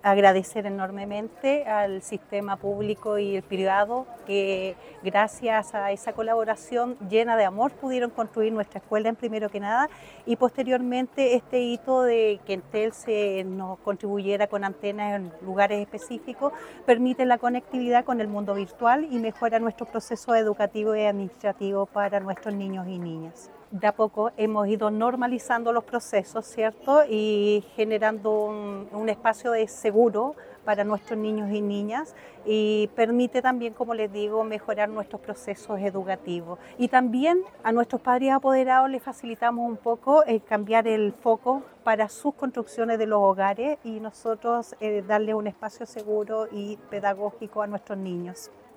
agradecer enormemente al sistema público y el privado que gracias a esa colaboración llena de amor pudieron construir nuestra escuela en primero que nada y posteriormente este hito de que Entel nos contribuyera con antenas en lugares específicos permite la conectividad con el mundo virtual y mejora nuestro proceso educativo y administrativo para nuestros niños y niñas. De a poco hemos ido normalizando los procesos, ¿cierto? Y generando un espacio de seguro para nuestros niños y niñas y permite también, como les digo, mejorar nuestros procesos educativos. Y también a nuestros padres apoderados les facilitamos un poco cambiar el foco para sus construcciones de los hogares y nosotros darles un espacio seguro y pedagógico a nuestros niños.